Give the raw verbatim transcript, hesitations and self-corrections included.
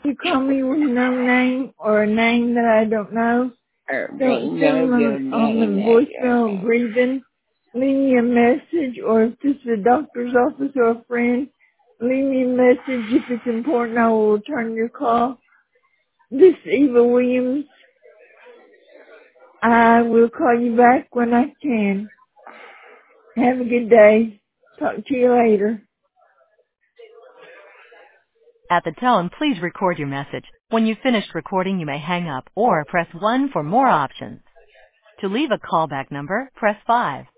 You call me with no name or a name that I don't know. Don't Irving, send no, them no, on, on the no, no, voicemail no. grieving. Leave me a message, or if it's a doctor's office or a friend, leave me a message. If it's important, I will return your call. This is Eva Williams. I will call you back when I can. Have a good day. Talk to you later. At the tone, please record your message. When you've finished recording, you may hang up or press one for more options. To leave a callback number, press five.